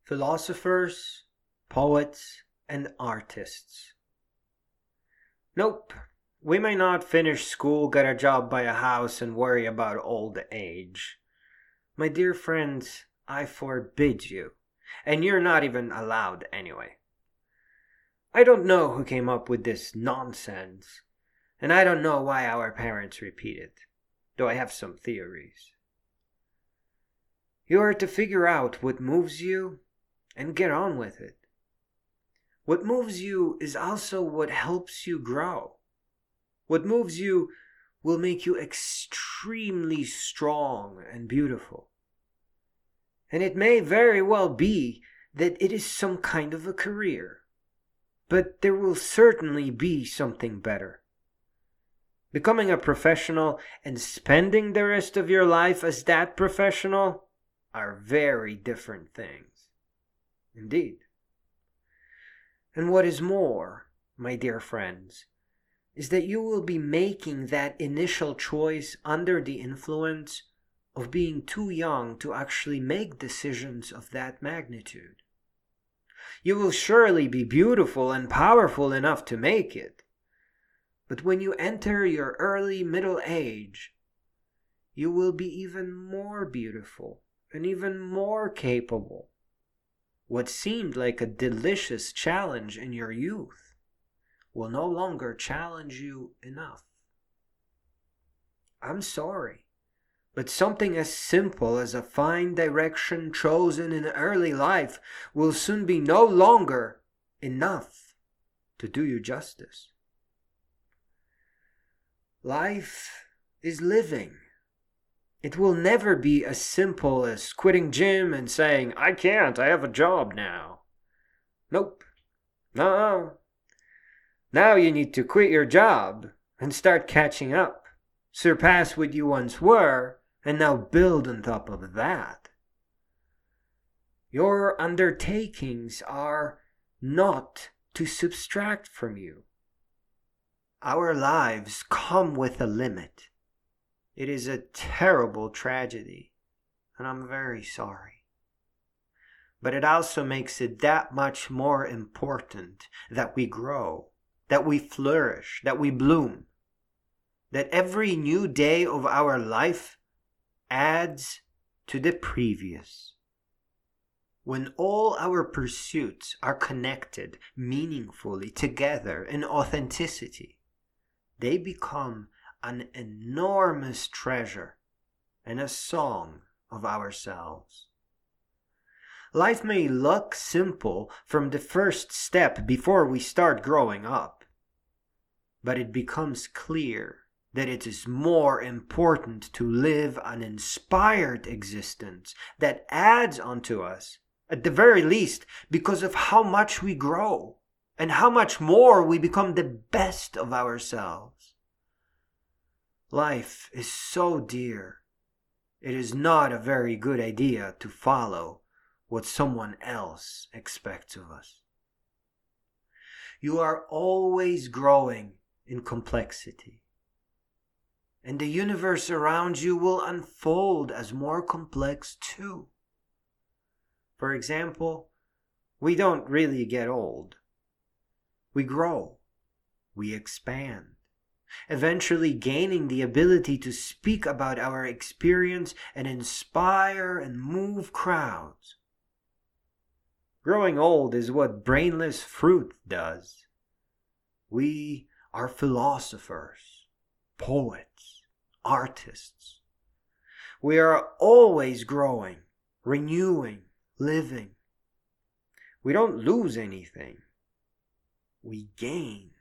Philosophers, poets, and artists. Nope, we may not finish school, get a job, buy a house, and worry about old age. My dear friends, I forbid you, and you're not even allowed anyway. I don't know who came up with this nonsense, and I don't know why our parents repeat it, though I have some theories. You are to figure out what moves you and get on with it. What moves you is also what helps you grow. What moves you will make you extremely strong and beautiful. And it may very well be that it is some kind of a career, but there will certainly be something better. Becoming a professional and spending the rest of your life as that professional are very different things. Indeed. And what is more, my dear friends, is that you will be making that initial choice under the influence of being too young to actually make decisions of that magnitude. You will surely be beautiful and powerful enough to make it. But when you enter your early middle age, you will be even more beautiful and even more capable. What seemed like a delicious challenge in your youth will no longer challenge you enough. I'm sorry, but something as simple as a fine direction chosen in early life will soon be no longer enough to do you justice. Life is living. It will never be as simple as quitting gym and saying, I can't, I have a job now. Nope. No. Now you need to quit your job and start catching up, surpass what you once were, and now build on top of that. Your undertakings are not to subtract from you. Our lives come with a limit. It is a terrible tragedy, and I'm very sorry. But it also makes it that much more important that we grow, that we flourish, that we bloom, that every new day of our life adds to the previous. When all our pursuits are connected meaningfully together in authenticity, they become an enormous treasure and a song of ourselves. Life may look simple from the first step before we start growing up, but it becomes clear that it is more important to live an inspired existence that adds onto us, at the very least, because of how much we grow and how much more we become the best of ourselves. Life is so dear, it is not a very good idea to follow what someone else expects of us. You are always growing in complexity, and the universe around you will unfold as more complex too. For example, we don't really get old. We grow, we expand, eventually gaining the ability to speak about our experience and inspire and move crowds. Growing old is what brainless fruit does. We are philosophers, poets, artists. We are always growing, renewing, living. We don't lose anything. We gain.